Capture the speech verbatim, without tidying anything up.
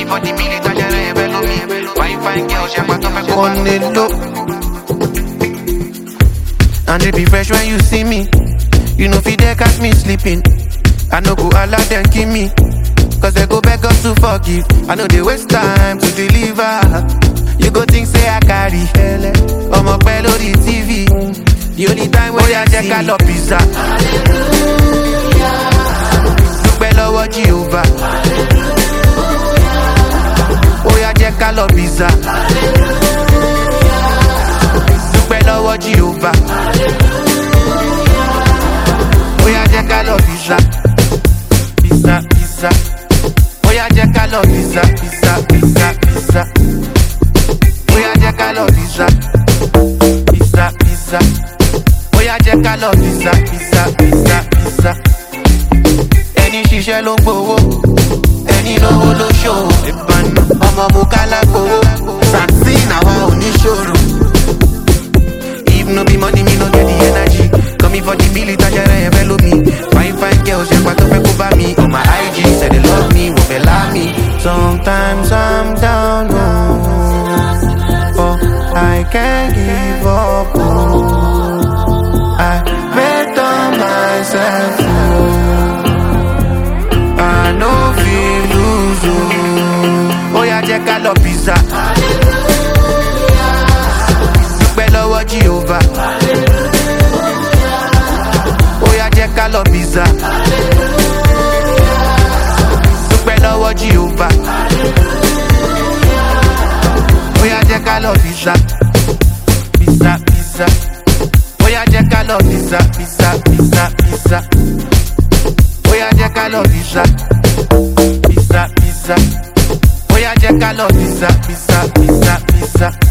for the military, I below me. Why fine girls, yeah, but I'm on the low. And it be fresh when you see me. You know, fi they catch me sleeping. I know go allow them kill me. Cause they go beg us to forgive. I know they waste time to deliver. You go think say I carry I'm a bello the T V. The only time when I check out love pizza. Bello what Jehovah. Oh yeah, check out love pizza. Bello what Jehovah. Oh yeah, check out love pizza. Pizza, pizza. Oh yeah, check out love pizza. Pizza, pizza, pizza. Pizza, pizza, pizza. Oh yeah, check out love pizza, pizza, pizza, pizza. Any shisha lo gbowó, any lówó lo show. Ọmọ mo kala gbowó, Saxy na wa oníṣòro. If no be money, me no get the energy. Coming for the military, I follow me. Fine, fine girls, yeah, but don't over me. On my I G, say they love me, won't allow me. Sometimes I'm down, oh. I can't give up, oh. I bet on myself, oh. I know feel lose, oh. Oh yeah, check out love pizza. Bello what Jehovah. Oh yeah, check out love pizza. Bello what Jehovah. Oh yeah, check out love pizza. Pizza, pizza. Oh yeah, check out love pizza. Pizza, pizza, pizza. Oh yeah, check out love pizza. Pizza, pizza. Oh yeah, check out love pizza. Pizza, pizza, pizza.